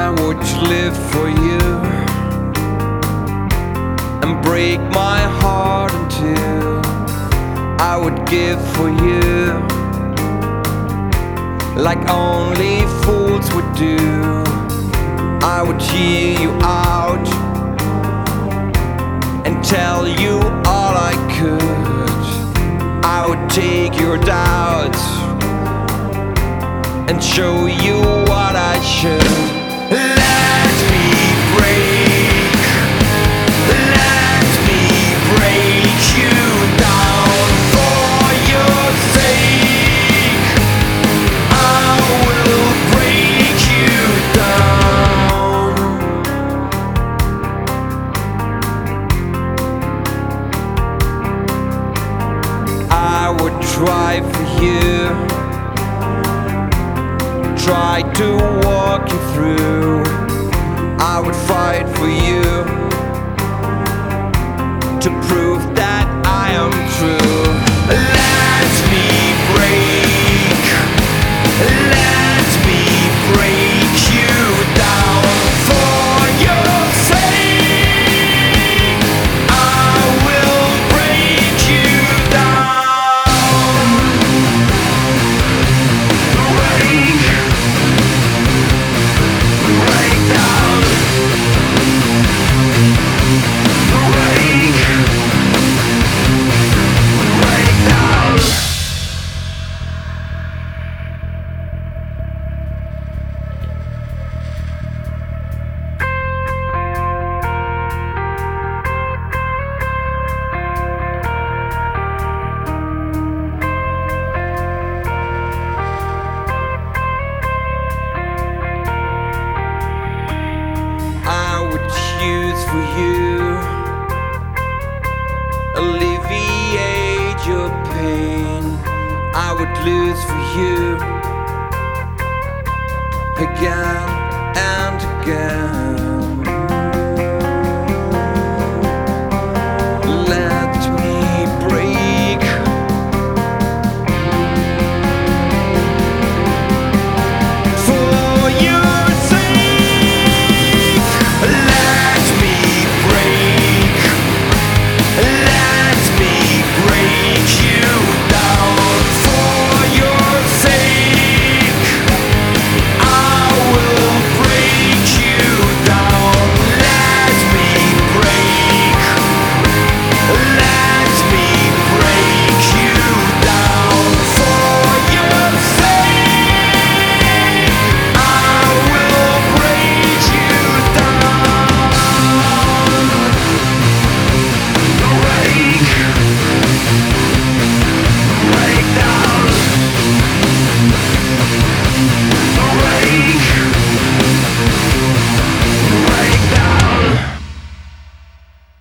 I would live for you and break my heart in two. I would give for you like only fools would do. I would hear you out and tell you all I could. I would take your doubts and show you what I should. Let me break, let me break you down for your sake. I will break you down. I would try for you, try to walk you through. I would fight for you to prove that I am true. Let me break, let me break you down for your sake. I will break you down. Break down, break down. I would choose for you, alleviate your pain. I would lose for you again and again.